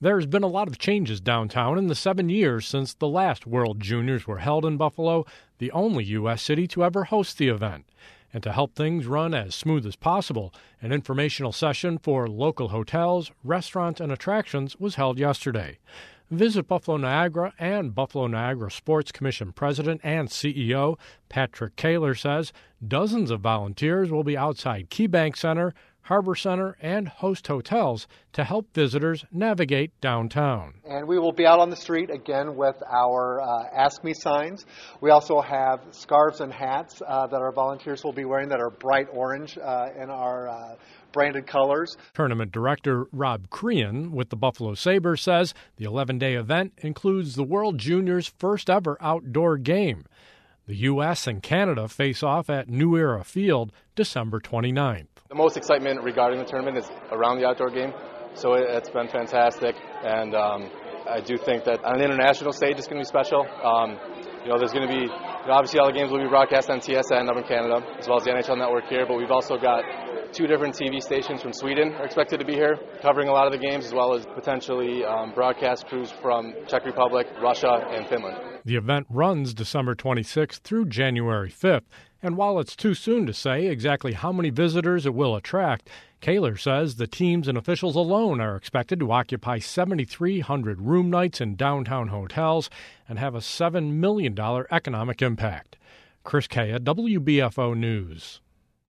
There's been a lot of changes downtown in the 7 years since the last World Juniors were held in Buffalo, the only U.S. city to ever host the event. And to help things run as smooth as possible, an informational session for local hotels, restaurants, and attractions was held yesterday. Visit Buffalo Niagara and Buffalo Niagara Sports Commission President and CEO Patrick Kaler says dozens of volunteers will be outside KeyBank Center, Harbor Center, and host hotels to help visitors navigate downtown. And we will be out on the street again with our Ask Me signs. We also have scarves and hats that our volunteers will be wearing that are bright orange in our branded colors. Tournament director Rob Crean with the Buffalo Sabres says the 11-day event includes the World Juniors' first ever outdoor game. The U.S. and Canada face off at New Era Field December 29th. The most excitement regarding the tournament is around the outdoor game, so it's been fantastic, and I do think that on an international stage it's going to be special. There's going to be, obviously all the games will be broadcast on TSN up in Canada, as well as the NHL Network here, but we've also got 2 different TV stations from Sweden are expected to be here, covering a lot of the games, as well as potentially broadcast crews from Czech Republic, Russia, and Finland. The event runs December 26th through January 5th, and while it's too soon to say exactly how many visitors it will attract, Kaler says the teams and officials alone are expected to occupy 7,300 room nights in downtown hotels and have a $7 million economic impact. Chris Kaya, WBFO News.